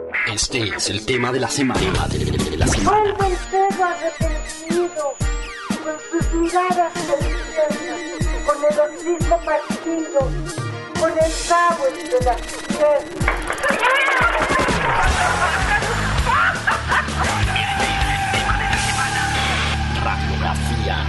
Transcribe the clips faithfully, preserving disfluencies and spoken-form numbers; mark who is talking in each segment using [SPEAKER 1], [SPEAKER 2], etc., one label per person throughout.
[SPEAKER 1] Este es el tema de la semana. De la semana.
[SPEAKER 2] Vuelve el perro arrepentido, con sus miradas perdidas, con el hocico partido, con el cabo entre las piernas.
[SPEAKER 1] Radiografía.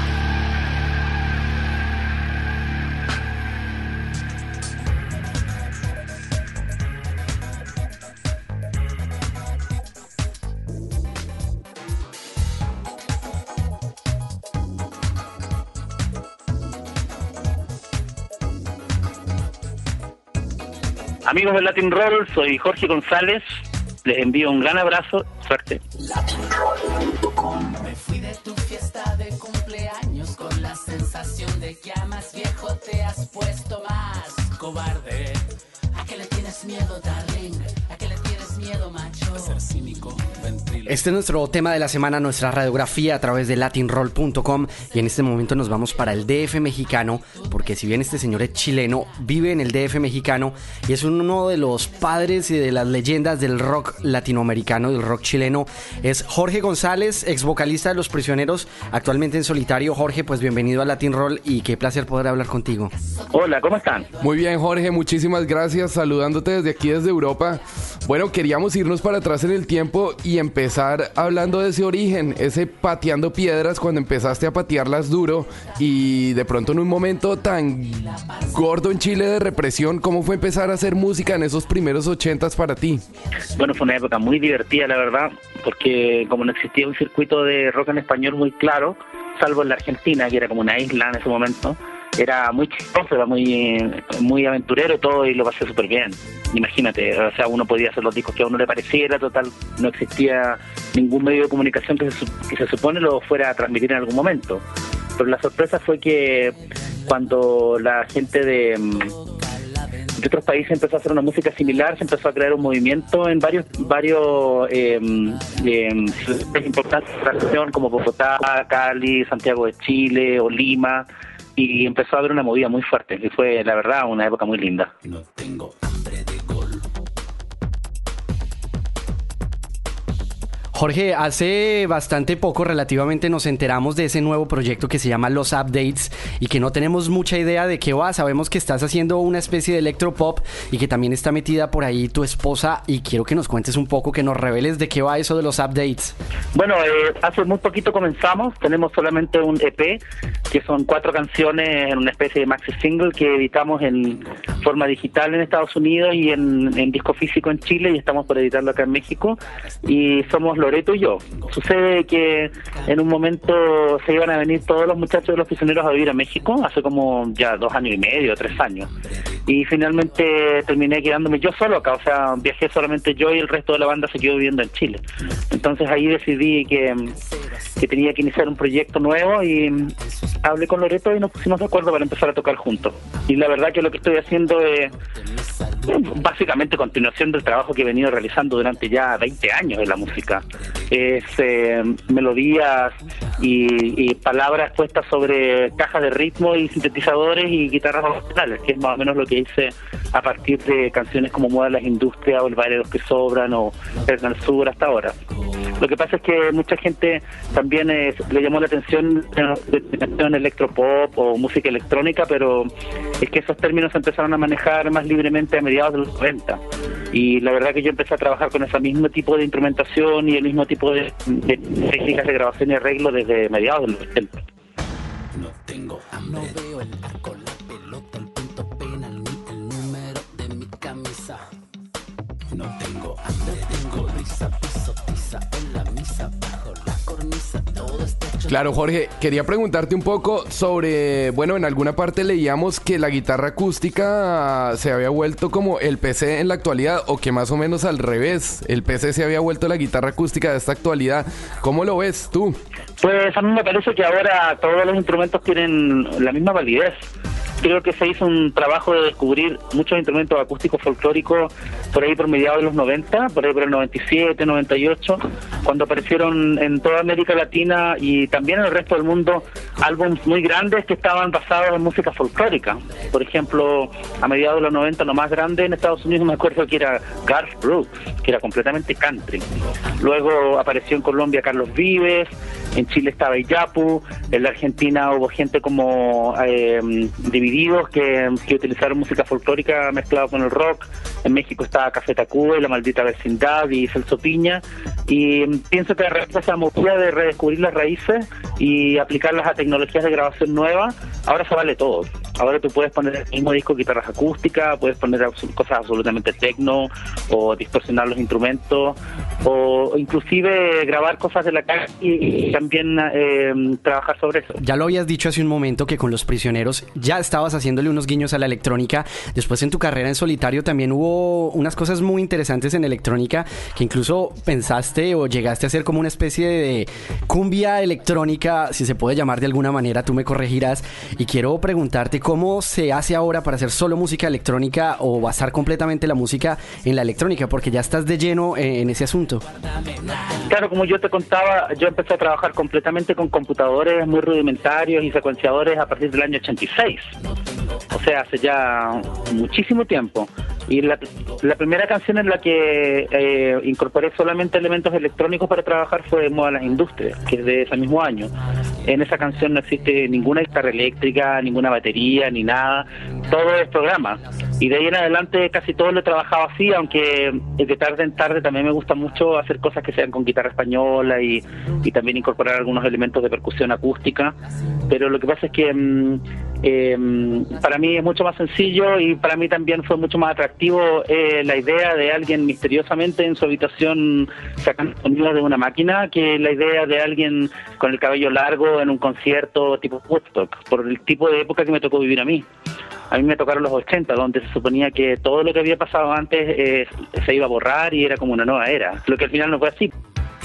[SPEAKER 3] Amigos de Latin Roll, soy Jorge González, les envío un gran abrazo, suerte.
[SPEAKER 1] latin roll punto com.
[SPEAKER 4] Me fui de tu fiesta de cumpleaños con la sensación de que a más viejo te has puesto más cobarde. ¿A qué le tienes miedo, darling? ¿A qué le tienes miedo, macho? A ser cínico, ventrilo.
[SPEAKER 5] Este es nuestro tema de la semana, nuestra radiografía a través de latin roll punto com, y en este momento nos vamos para el D F mexicano, porque si bien este señor es chileno, vive en el D F mexicano y es uno de los padres y de las leyendas del rock latinoamericano, del rock chileno. Es Jorge González, ex vocalista de Los Prisioneros, actualmente en solitario. Jorge, pues bienvenido a Latin Roll y qué placer poder hablar contigo.
[SPEAKER 3] Hola, ¿cómo están?
[SPEAKER 6] Muy bien, Jorge, muchísimas gracias, saludándote desde aquí, desde Europa. Bueno, queríamos irnos para atrás en el tiempo y empezar hablando de ese origen, ese pateando piedras, cuando empezaste a patearlas duro y de pronto en un momento tan gordo en Chile de represión, ¿cómo fue empezar a hacer música en esos primeros ochentas para ti?
[SPEAKER 3] Bueno, fue una época muy divertida, la verdad, porque como no existía un circuito de rock en español muy claro, salvo en la Argentina, que era como una isla en ese momento, era muy chistoso, era muy muy aventurero todo y lo pasé súper bien. Imagínate, o sea, uno podía hacer los discos que a uno le pareciera, total, no existía ningún medio de comunicación que se, que se supone lo fuera a transmitir en algún momento. Pero la sorpresa fue que cuando la gente de, de otros países empezó a hacer una música similar, se empezó a crear un movimiento en varios varios eh, eh, ciudades importantes de la región, como Bogotá, Cali, Santiago de Chile o Lima, y empezó a haber una movida muy fuerte, que fue, la verdad, una época muy linda.
[SPEAKER 1] No tengo hambre de gol.
[SPEAKER 5] Jorge, hace bastante poco relativamente nos enteramos de ese nuevo proyecto que se llama Los Updates y que no tenemos mucha idea de qué va. Sabemos que estás haciendo una especie de electropop y que también está metida por ahí tu esposa, y quiero que nos cuentes un poco, que nos reveles de qué va eso de Los Updates.
[SPEAKER 3] Bueno, eh, hace muy poquito comenzamos, tenemos solamente un E P, que son cuatro canciones en una especie de maxi single que editamos en forma digital en Estados Unidos y en, en disco físico en Chile, y estamos por editarlo acá en México, y somos Loreto y yo. Sucede que en un momento se iban a venir todos los muchachos de Los Prisioneros a vivir a México, hace como ya dos años y medio, tres años, y finalmente terminé quedándome yo solo acá, o sea, viajé solamente yo y el resto de la banda se quedó viviendo en Chile. Entonces ahí decidí que, que tenía que iniciar un proyecto nuevo y hablé con Loreto y nos pusimos de acuerdo para empezar a tocar juntos. Y la verdad que lo que estoy haciendo es básicamente continuación del trabajo que he venido realizando durante ya veinte años en la música. Es eh, melodías y, y palabras puestas sobre cajas de ritmo y sintetizadores y guitarras vocales, que es más o menos lo que hice a partir de canciones como Muevan las Industrias o El Baile de los que Sobran o Eternal Sur hasta ahora. Lo que pasa es que mucha gente también eh, le llamó la atención en electropop o música electrónica, pero es que esos términos se empezaron a manejar más libremente a mediados de los noventa, y la verdad que yo empecé a trabajar con ese mismo tipo de instrumentación y el mismo tipo de, de técnicas de grabación y arreglo desde mediados de los ochenta.
[SPEAKER 1] No tengo hambre.
[SPEAKER 4] No veo el arco, la pelota, el punto penal, ni el número de mi camisa.
[SPEAKER 1] No tengo hambre de gol.
[SPEAKER 4] Risa, piso, tiza, en la misa, bajo la cornisa, todo está hecho.
[SPEAKER 6] Claro, Jorge, quería preguntarte un poco sobre, bueno, en alguna parte leíamos que la guitarra acústica se había vuelto como el P C en la actualidad, o que más o menos al revés, el P C se había vuelto la guitarra acústica de esta actualidad. ¿Cómo lo ves tú?
[SPEAKER 3] Pues a mí me parece que ahora todos los instrumentos tienen la misma validez. Creo que se hizo un trabajo de descubrir muchos instrumentos acústicos folclóricos por ahí por mediados de los noventa, por ahí por el noventa y siete, noventa y ocho, cuando aparecieron en toda América Latina y también en el resto del mundo álbumes muy grandes que estaban basados en música folclórica. Por ejemplo, a mediados de los noventa, lo más grande en Estados Unidos me acuerdo que era Garth Brooks, que era completamente country. Luego apareció en Colombia Carlos Vives, en Chile estaba Iyapu, en la Argentina hubo gente como eh, Divididos que, que utilizaron música folclórica mezclada con el rock. En México estaba Café Tacuba y La Maldita Vecindad y Celso Piña, y pienso que esa movida de redescubrir las raíces y aplicarlas a tecnologías de grabación nuevas, ahora se vale todo. Ahora tú puedes poner el mismo disco guitarras acústicas, puedes poner cosas absolutamente techno o distorsionar los instrumentos o inclusive grabar cosas de la calle y también eh, trabajar sobre eso.
[SPEAKER 5] Ya lo habías dicho hace un momento que con Los Prisioneros ya estabas haciéndole unos guiños a la electrónica. Después en tu carrera en solitario también hubo unas cosas muy interesantes en electrónica que incluso pensaste o llegaste a hacer como una especie de cumbia electrónica, si se puede llamar de alguna manera, tú me corregirás. Y quiero preguntarte cómo se hace ahora para hacer solo música electrónica o basar completamente la música en la electrónica, porque ya estás de lleno en ese asunto.
[SPEAKER 3] Claro, como yo te contaba, yo empecé a trabajar completamente con computadores muy rudimentarios y secuenciadores a partir del año ochenta y seis. O sea, hace ya muchísimo tiempo. Y la, la primera canción en la que eh, incorporé solamente elementos electrónicos para trabajar fue Moda las Industrias, que es de ese mismo año. En esa canción no existe ninguna guitarra eléctrica, ninguna batería, ni nada. Todo es programa. Y de ahí en adelante casi todo lo he trabajado así, aunque de tarde en tarde también me gusta mucho hacer cosas que sean con guitarra española y, y también incorporar algunos elementos de percusión acústica. Pero lo que pasa es que mm, eh, para mí es mucho más sencillo y para mí también fue mucho más atractivo eh, la idea de alguien misteriosamente en su habitación sacando sonidos de una máquina que la idea de alguien con el cabello largo en un concierto tipo Woodstock, por el tipo de época que me tocó vivir a mí. A mí me tocaron los ochenta, donde se suponía que todo lo que había pasado antes eh, se iba a borrar y era como una nueva era, lo que al final no fue así.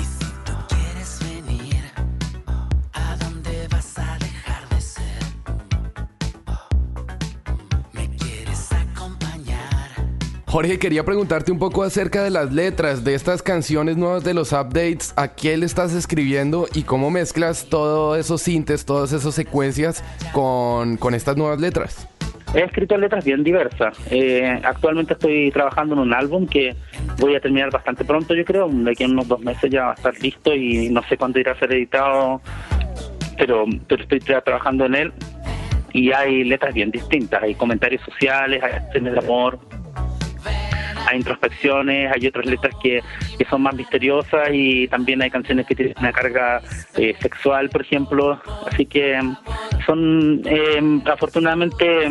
[SPEAKER 6] Jorge, quería preguntarte un poco acerca de las letras de estas canciones nuevas de los updates. ¿A qué le estás escribiendo y cómo mezclas todos esos sintes, todas esas secuencias con, con estas nuevas letras?
[SPEAKER 3] He escrito letras bien diversas. Eh, actualmente estoy trabajando en un álbum que voy a terminar bastante pronto, yo creo. De aquí en unos dos meses ya va a estar listo y no sé cuándo irá a ser editado, pero, pero estoy trabajando en él. Y hay letras bien distintas. Hay comentarios sociales, hay canciones de amor, hay introspecciones, hay otras letras que, que son más misteriosas y también hay canciones que tienen una carga eh, sexual, por ejemplo. Así que son, eh, afortunadamente,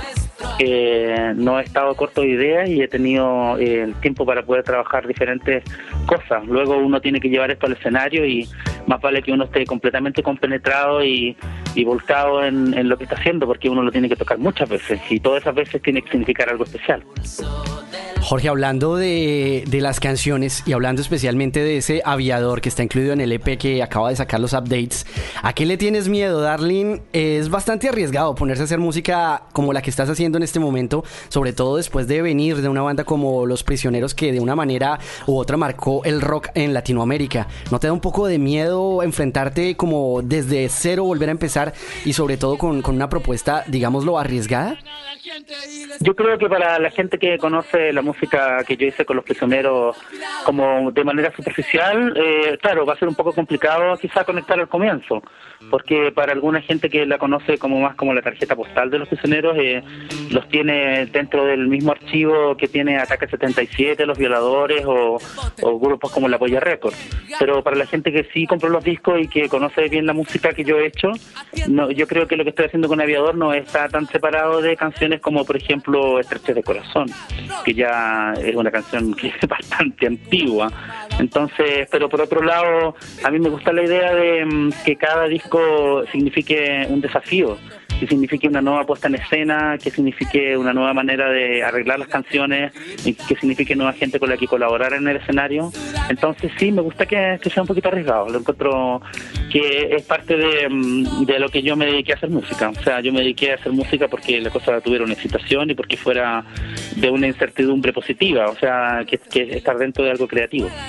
[SPEAKER 3] eh, no he estado corto de ideas y he tenido eh, el tiempo para poder trabajar diferentes cosas. Luego uno tiene que llevar esto al escenario y más vale que uno esté completamente compenetrado y, y volcado en, en lo que está haciendo, porque uno lo tiene que tocar muchas veces y todas esas veces tiene que significar algo especial.
[SPEAKER 5] Jorge, hablando de, de las canciones y hablando especialmente de ese Aviador que está incluido en el E P que acaba de sacar los updates, ¿a qué le tienes miedo, Darling? Es bastante arriesgado ponerse a hacer música como la que estás haciendo en este momento, sobre todo después de venir de una banda como Los Prisioneros que de una manera u otra marcó el rock en Latinoamérica. ¿No te da un poco de miedo enfrentarte como desde cero, volver a empezar y sobre todo con, con una propuesta, digámoslo, arriesgada?
[SPEAKER 3] Yo creo que para la gente que conoce la música que yo hice con Los Prisioneros como de manera superficial, eh, claro, va a ser un poco complicado quizá conectar al comienzo, porque para alguna gente que la conoce como más como la tarjeta postal de Los Prisioneros, eh, los tiene dentro del mismo archivo que tiene Ataque setenta y siete, Los Violadores o, o grupos como La Polla Records. Pero para la gente que sí compró los discos y que conoce bien la música que yo he hecho, no, yo creo que lo que estoy haciendo con Aviador no está tan separado de canciones como por ejemplo Estrechez de Corazón, que ya es una canción que es bastante antigua. Entonces, pero por otro lado, a mí me gusta la idea de um, que cada disco signifique un desafío, que signifique una nueva puesta en escena, que signifique una nueva manera de arreglar las canciones, y que signifique nueva gente con la que colaborar en el escenario. Entonces sí, me gusta que, que sea un poquito arriesgado. Lo encuentro que es parte de, de lo que yo me dediqué a hacer música. O sea, yo me dediqué a hacer música porque la cosa tuviera una excitación y porque fuera de una incertidumbre positiva, o sea, que, que estar dentro de algo creativo.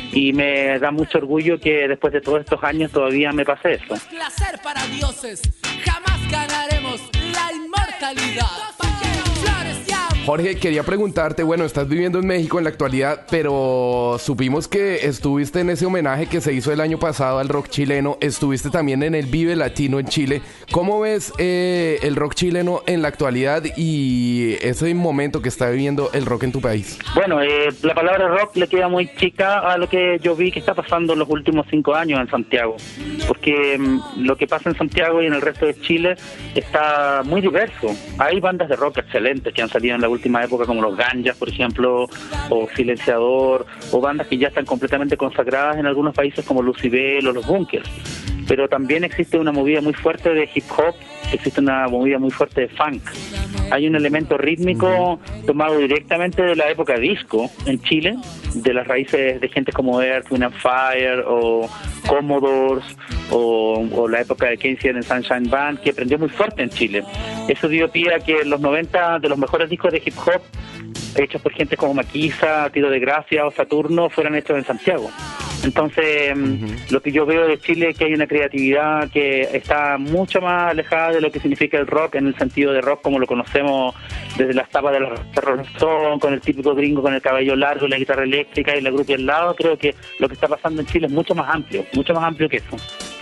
[SPEAKER 3] y me da mucho orgullo que después de todos estos años todavía me pase eso.
[SPEAKER 4] Placer para dioses, jamás ganaremos la inmortalidad. Flores y amor.
[SPEAKER 6] Jorge, quería preguntarte, bueno, estás viviendo en México en la actualidad, pero supimos que estuviste en ese homenaje que se hizo el año pasado al rock chileno, estuviste también en el Vive Latino en Chile. ¿Cómo ves eh, el rock chileno en la actualidad y ese momento que está viviendo el rock en tu país?
[SPEAKER 3] Bueno, eh, la palabra rock le queda muy chica a lo que yo vi que está pasando en los últimos cinco años en Santiago, porque mm, lo que pasa en Santiago y en el resto de Chile está muy diverso. Hay bandas de rock excelentes que han salido en la última época, como los Ganjas, por ejemplo, o Silenciador, o bandas que ya están completamente consagradas en algunos países como Lucibel o los Bunkers. Pero también existe una movida muy fuerte de hip hop, existe una movida muy fuerte de funk. Hay un elemento rítmico tomado directamente de la época disco en Chile, de las raíces de gente como Earth, Wind and Fire, o Commodores, o, o la época de Casey and the Sunshine Band, que prendió muy fuerte en Chile. Eso dio pie a que en los noventa de los mejores discos de hip hop, hechos por gente como Maquisa, Tiro de Gracia o Saturno, fueran hechos en Santiago. Entonces, uh-huh. lo que yo veo de Chile es que hay una creatividad que está mucho más alejada de lo que significa el rock, en el sentido de rock como lo conocemos desde las tapas de los Rolling Stones, con el típico gringo con el cabello largo, la guitarra eléctrica y la grupi al lado. Creo que lo que está pasando en Chile es mucho más amplio, mucho más amplio que eso.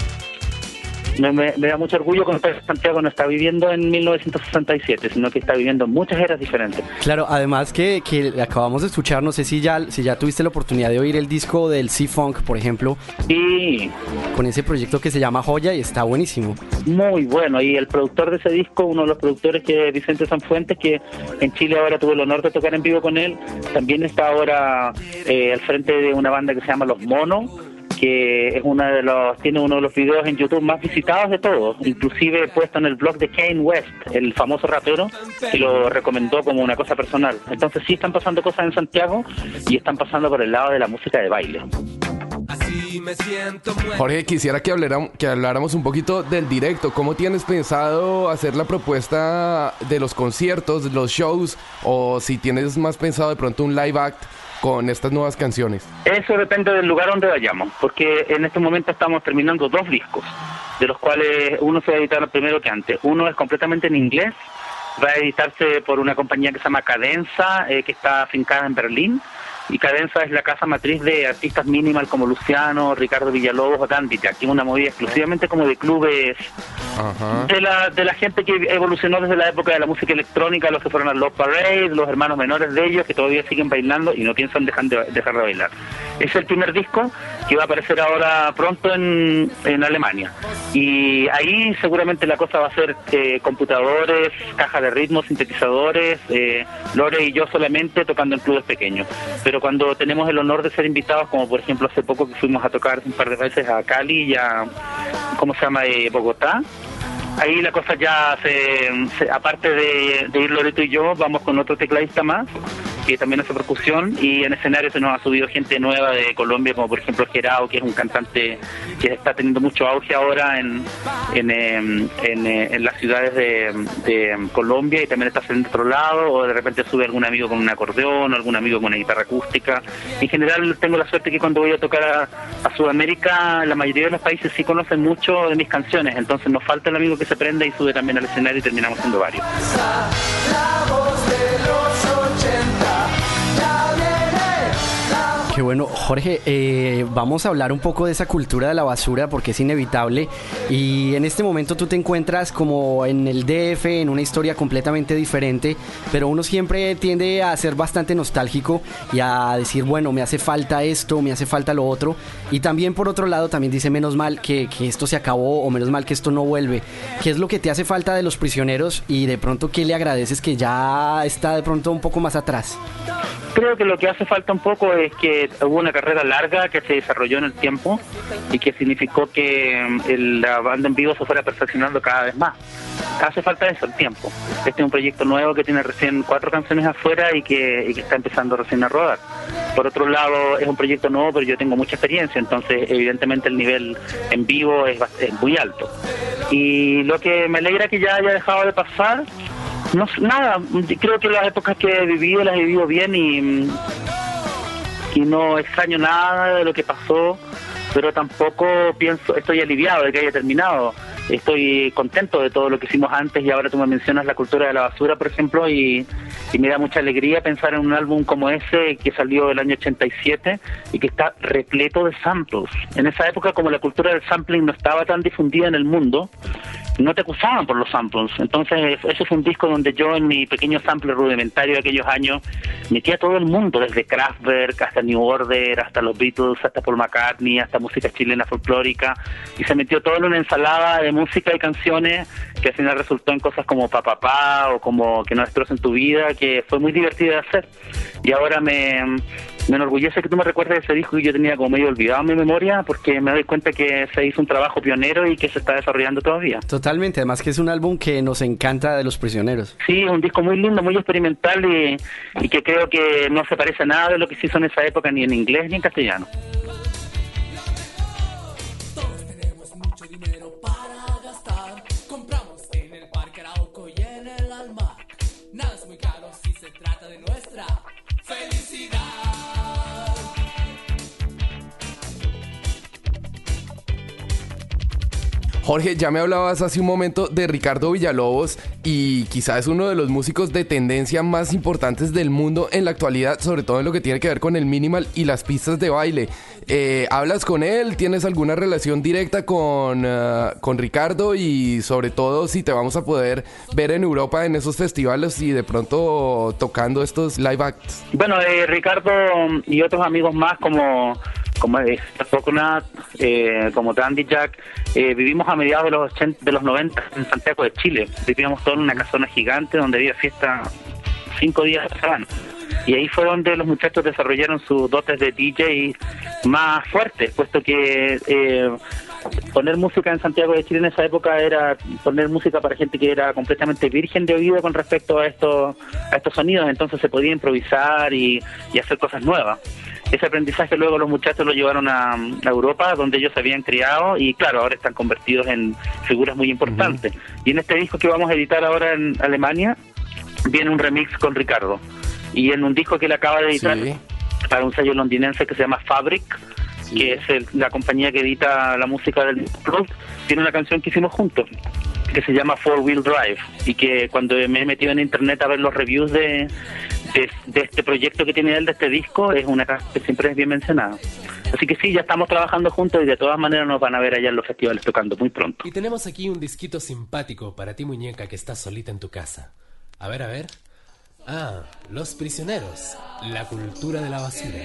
[SPEAKER 3] Me, me, me da mucho orgullo contar que Santiago no está viviendo en mil novecientos sesenta y siete, sino que está viviendo en muchas eras diferentes.
[SPEAKER 5] Claro, además que, que acabamos de escuchar, no sé si ya, si ya tuviste la oportunidad de oír el disco del C-Funk, por ejemplo.
[SPEAKER 3] Sí.
[SPEAKER 5] Con ese proyecto que se llama Joya y está buenísimo.
[SPEAKER 3] Muy bueno, y el productor de ese disco, uno de los productores, que es Vicente Sanfuentes, que en Chile ahora tuve el honor de tocar en vivo con él, también está ahora eh, al frente de una banda que se llama Los Monos, que es una de los tiene uno de los videos en YouTube más visitados de todos, inclusive puesto en el blog de Kanye West, el famoso rapero, que lo recomendó como una cosa personal. Entonces sí están pasando cosas en Santiago y están pasando por el lado de la música de baile.
[SPEAKER 6] Jorge, quisiera que habláramos, que habláramos un poquito del directo. ¿Cómo tienes pensado hacer la propuesta de los conciertos, los shows, o si tienes más pensado de pronto un live act con estas nuevas canciones?
[SPEAKER 3] Eso depende del lugar donde vayamos, porque en este momento estamos terminando dos discos, de los cuales uno se va a editar primero que antes. Uno es completamente en inglés, va a editarse por una compañía que se llama Cadenza, eh, que está afincada en Berlín, y Cadenza es la casa matriz de artistas minimal como Luciano, Ricardo Villalobos o Dandy Jack, que es una movida exclusivamente como de clubes. Ajá. de la de la gente que evolucionó desde la época de la música electrónica, los que fueron a Love Parade, los hermanos menores de ellos que todavía siguen bailando y no piensan dejar de, dejar de bailar. Es el primer disco que va a aparecer ahora pronto en, en Alemania, y ahí seguramente la cosa va a ser eh, computadores, caja de ritmos, sintetizadores, eh, Lore y yo solamente tocando en clubes pequeños. Pero cuando tenemos el honor de ser invitados, como por ejemplo hace poco que fuimos a tocar un par de veces a Cali y a, ¿cómo se llama?, eh, Bogotá, ahí la cosa ya se, se aparte de, de ir Loreto y yo, vamos con otro tecladista más, que también hace percusión, y en escenario se nos ha subido gente nueva de Colombia, como por ejemplo Gerao, que es un cantante que está teniendo mucho auge ahora en en, en, en, en las ciudades de, de Colombia, y también está saliendo de otro lado, o de repente sube algún amigo con un acordeón, o algún amigo con una guitarra acústica. En general tengo la suerte que cuando voy a tocar a, a Sudamérica, la mayoría de los países sí conocen mucho de mis canciones, entonces nos falta el amigo que se prenda y sube también al escenario, y terminamos siendo varios.
[SPEAKER 4] La voz de los ochenta.
[SPEAKER 5] Qué bueno, Jorge, eh, vamos a hablar un poco de esa cultura de la basura porque es inevitable, y en este momento tú te encuentras como en el D F, en una historia completamente diferente, pero uno siempre tiende a ser bastante nostálgico y a decir, bueno, me hace falta esto, me hace falta lo otro, y también por otro lado también dice, menos mal que, que esto se acabó, o menos mal que esto no vuelve. ¿Qué es lo que te hace falta de Los Prisioneros, y de pronto qué le agradeces que ya está de pronto un poco más atrás?
[SPEAKER 3] Creo que lo que hace falta un poco es que hubo una carrera larga que se desarrolló en el tiempo y que significó que el, la banda en vivo se fuera perfeccionando cada vez más. Hace falta eso, el tiempo. Este es un proyecto nuevo que tiene recién cuatro canciones afuera y que, y que está empezando recién a rodar. Por otro lado, es un proyecto nuevo, pero yo tengo mucha experiencia, entonces evidentemente el nivel en vivo es, es muy alto. Y lo que me alegra que ya haya dejado de pasar, no nada, creo que las épocas que he vivido las he vivido bien, y y no extraño nada de lo que pasó, pero tampoco pienso, estoy aliviado de que haya terminado. Estoy contento de todo lo que hicimos antes y ahora tú me mencionas la cultura de la basura, por ejemplo, y, y me da mucha alegría pensar en un álbum como ese que salió el año ochenta y siete y que está repleto de samples. En esa época, como la cultura del sampling no estaba tan difundida en el mundo, no te acusaban por los samples. Entonces, ese es un disco donde yo en mi pequeño sample rudimentario de aquellos años metí a todo el mundo, desde Kraftwerk hasta New Order, hasta los Beatles, hasta Paul McCartney, hasta música chilena folclórica, y se metió todo en una ensalada de música y canciones que al final resultó en cosas como Pa Pa Pa o como Que no destrocen tu vida, que fue muy divertido de hacer. Y ahora me, me enorgullece que tú me recuerdes ese disco que yo tenía como medio olvidado en mi memoria, porque me doy cuenta que se hizo un trabajo pionero y que se está desarrollando todavía.
[SPEAKER 5] Totalmente, además que es un álbum que nos encanta de Los Prisioneros.
[SPEAKER 3] Sí, es un disco muy lindo, muy experimental y, y que creo que no se parece a nada de lo que se hizo en esa época, ni en inglés ni en castellano.
[SPEAKER 6] Jorge, ya me hablabas hace un momento de Ricardo Villalobos y quizás es uno de los músicos de tendencia más importantes del mundo en la actualidad, sobre todo en lo que tiene que ver con el minimal y las pistas de baile. Eh, ¿Hablas con él? ¿Tienes alguna relación directa con, uh, con Ricardo? Y sobre todo si te vamos a poder ver en Europa en esos festivales y de pronto tocando estos live acts.
[SPEAKER 3] Bueno, eh, Ricardo y otros amigos más como... como es Coconut, eh, como Dandy Jack, eh, vivimos a mediados de los ochenta, de los noventa en Santiago de Chile. Vivíamos todos en una casona gigante donde había fiesta cinco días a la semana. Y ahí fue donde los muchachos desarrollaron sus dotes de D J más fuertes, puesto que eh, poner música en Santiago de Chile en esa época era poner música para gente que era completamente virgen de oído con respecto a estos, a estos sonidos, entonces se podía improvisar y, y hacer cosas nuevas. Ese aprendizaje luego los muchachos lo llevaron a, a Europa, donde ellos se habían criado y claro, ahora están convertidos en figuras muy importantes. Uh-huh. Y en este disco que vamos a editar ahora en Alemania, viene un remix con Ricardo. Y en un disco que él acaba de editar sí. para un sello londinense que se llama Fabric, sí. que es el, la compañía que edita la música del club, tiene una canción que hicimos juntos, que se llama Four Wheel Drive, y que cuando me he metido en internet a ver los reviews de, de, de este proyecto que tiene él, de este disco, es una canción que siempre es bien mencionada. Así que sí, ya estamos trabajando juntos y de todas maneras nos van a ver allá en los festivales tocando muy pronto.
[SPEAKER 7] Y tenemos aquí un disquito simpático para ti, muñeca, que estás solita en tu casa. A ver, a ver. Ah, Los Prisioneros, la cultura de la basura.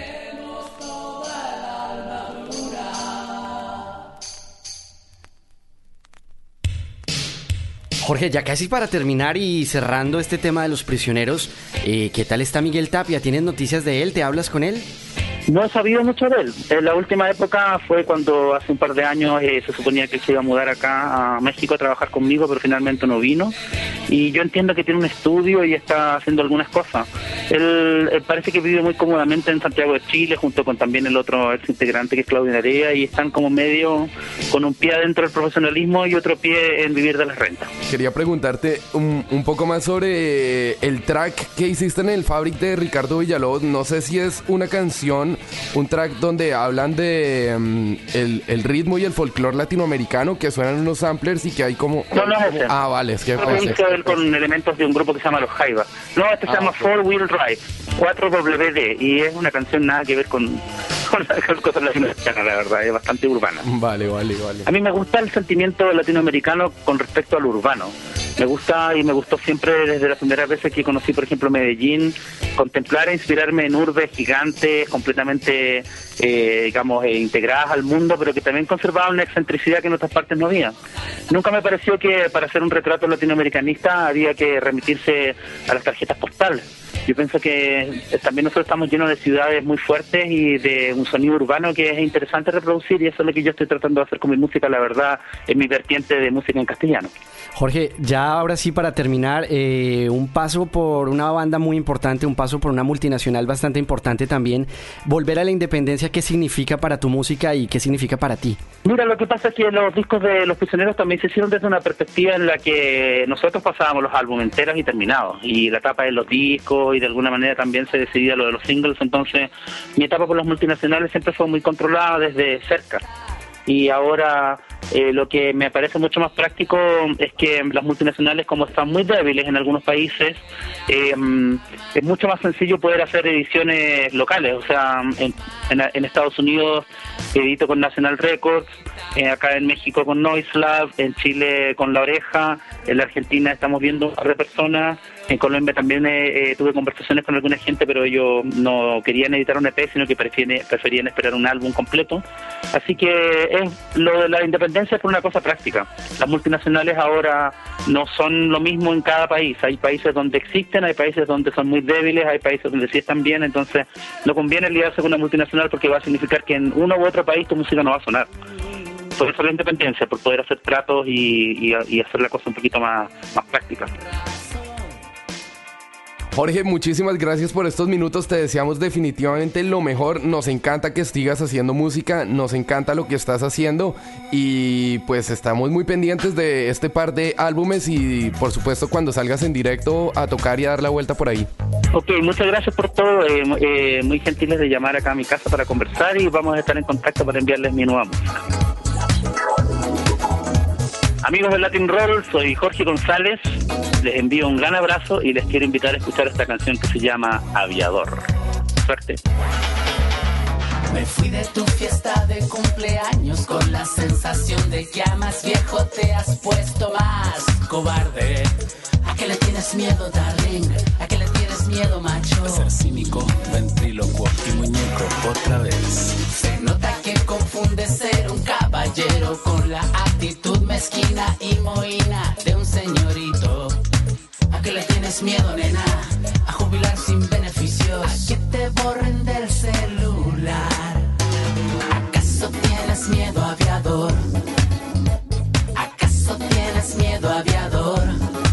[SPEAKER 5] Jorge, ya casi para terminar y cerrando este tema de Los Prisioneros, eh, ¿qué tal está Miguel Tapia? ¿Tienes noticias de él? ¿Te hablas con él?
[SPEAKER 3] No he sabido mucho de él. En la última época fue cuando hace un par de años eh, se suponía que se iba a mudar acá a México a trabajar conmigo, pero finalmente no vino. Y yo entiendo que tiene un estudio y está haciendo algunas cosas. Él, él parece que vive muy cómodamente en Santiago de Chile, junto con también el otro ex integrante que es Claudio Narea, y están como medio con un pie adentro del profesionalismo y otro pie en vivir de las rentas.
[SPEAKER 6] Quería preguntarte un, un poco más sobre el track que hiciste en el Fabric de Ricardo Villalobos. No sé si es una canción, un track donde hablan de um, el, el ritmo y el folclore latinoamericano, que suenan unos samplers y que hay como...
[SPEAKER 3] No, no es ese.
[SPEAKER 6] Ah, vale, es que...
[SPEAKER 3] No, es hizo él con elementos de un grupo que se llama Los Jaivas. No, este ah, se llama okay. Four Wheel Drive, cuatro W D, y es una canción nada que ver con, con las cosas latinoamericanas, la verdad, es bastante urbana.
[SPEAKER 6] Vale, vale, vale.
[SPEAKER 3] A mí me gusta el sentimiento latinoamericano con respecto al urbano. Me gusta y me gustó siempre desde las primeras veces que conocí, por ejemplo, Medellín, contemplar e inspirarme en urbes gigantes, completamente, eh, digamos, eh, integradas al mundo, pero que también conservaban una excentricidad que en otras partes no había. Nunca me pareció que para hacer un retrato latinoamericanista había que remitirse a las tarjetas postales. Yo pienso que también nosotros estamos llenos de ciudades muy fuertes y de un sonido urbano que es interesante reproducir, y eso es lo que yo estoy tratando de hacer con mi música, la verdad, en mi vertiente de música en castellano.
[SPEAKER 5] Jorge, ya ahora sí para terminar, eh, un paso por una banda muy importante, un paso por una multinacional bastante importante también. Volver a la independencia, ¿qué significa para tu música y qué significa para ti?
[SPEAKER 3] Mira, lo que pasa es que los discos de Los Prisioneros también se hicieron desde una perspectiva en la que nosotros pasábamos los álbumes enteros y terminados, y la tapa de los discos discos y de alguna manera también se decidía lo de los singles. Entonces mi etapa por las multinacionales siempre fue muy controlada desde cerca. Y ahora eh, lo que me parece mucho más práctico es que las multinacionales, como están muy débiles en algunos países, eh, es mucho más sencillo poder hacer ediciones locales. O sea, en, en, en Estados Unidos edito con National Records, eh, acá en México con Noise Lab, en Chile con La Oreja, en la Argentina estamos viendo un par de personas, en Colombia también eh, eh, tuve conversaciones con alguna gente, pero ellos no querían editar un E P, sino que prefieren, preferían esperar un álbum completo. Así que es lo de la independencia es por una cosa práctica. Las multinacionales ahora no son lo mismo en cada país. Hay países donde existen, hay países donde son muy débiles, hay países donde sí están bien. Entonces no conviene lidiarse con una multinacional porque va a significar que en uno u otro país tu música no va a sonar. Por eso la independencia, por poder hacer tratos y, y, y hacer la cosa un poquito más, más práctica.
[SPEAKER 6] Jorge, muchísimas gracias por estos minutos, te deseamos definitivamente lo mejor, nos encanta que sigas haciendo música, nos encanta lo que estás haciendo y pues estamos muy pendientes de este par de álbumes y por supuesto cuando salgas en directo a tocar y a dar la vuelta por ahí.
[SPEAKER 3] Ok, muchas gracias por todo, eh, eh, muy gentiles de llamar acá a mi casa para conversar y vamos a estar en contacto para enviarles mi nueva música. Amigos del Latin Roll, soy Jorge González, les envío un gran abrazo y les quiero invitar a escuchar esta canción que se llama Aviador. Suerte.
[SPEAKER 4] Me fui de tu fiesta de cumpleaños con la sensación de que a más viejo te has puesto más cobarde. ¿A qué le tienes miedo, darling? ¿A qué le tienes miedo, macho?
[SPEAKER 7] A ser cínico, ventrílocuo y muñeco otra vez.
[SPEAKER 4] Se nota que confunde ser un caballero con la actitud mezquina y mohína de un señorito. ¿A qué le tienes miedo, nena? A jubilar sin beneficios. A que te borren del celular. ¿Acaso tienes miedo, aviador? ¿Acaso tienes miedo, aviador?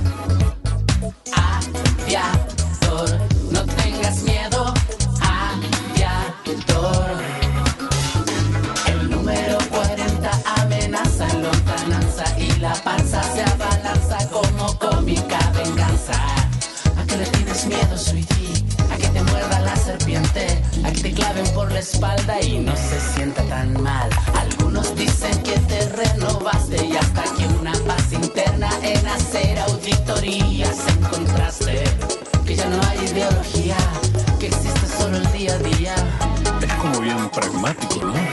[SPEAKER 4] Aviador, no tengas miedo, aviador. El número cuarenta amenaza en lontananza y la panza se abalanza como cómica venganza. ¿A qué le tienes miedo, sweetie? ¿A que te muerda la serpiente? ¿A que te claven por la espalda y no se sienta tan mal? Algunos dicen que te renovaste y hasta que una paz interna en hacer auditorías encontraste que ya no hay ideología, que existe solo el día a día.
[SPEAKER 7] Es como bien pragmático, ¿no?